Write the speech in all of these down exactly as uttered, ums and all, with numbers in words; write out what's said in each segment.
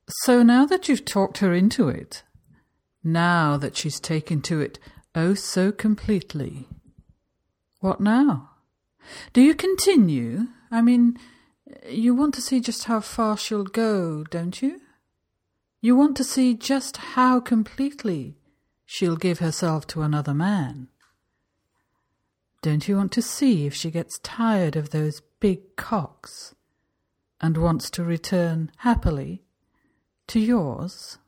So now that you've talked her into it, now that she's taken to it oh so completely, what now? Do you continue? I mean, you want to see just how far she'll go, don't you? You want to see just how completely she'll give herself to another man. Don't you want to see if she gets tired of those big cocks and wants to return happily to yours?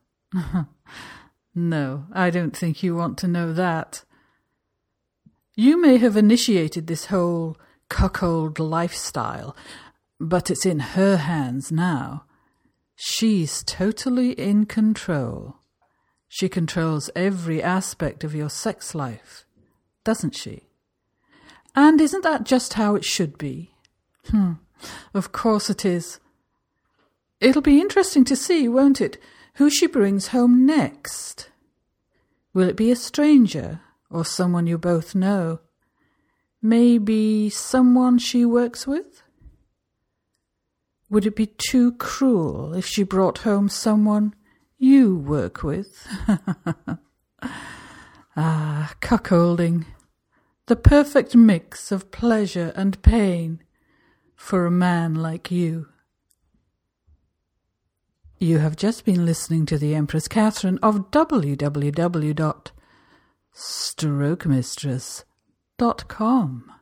No, I don't think you want to know that. You may have initiated this whole cuckold lifestyle, but it's in her hands now. She's totally in control. She controls every aspect of your sex life, doesn't she? And isn't that just how it should be? Hmm, of course it is. It'll be interesting to see, won't it, who she brings home next. Will it be a stranger or someone you both know? Maybe someone she works with? Would it be too cruel if she brought home someone you work with? Ah, cuckolding. The perfect mix of pleasure and pain for a man like you. You have just been listening to the Empress Catherine of w w w dot stroke mistress dot com.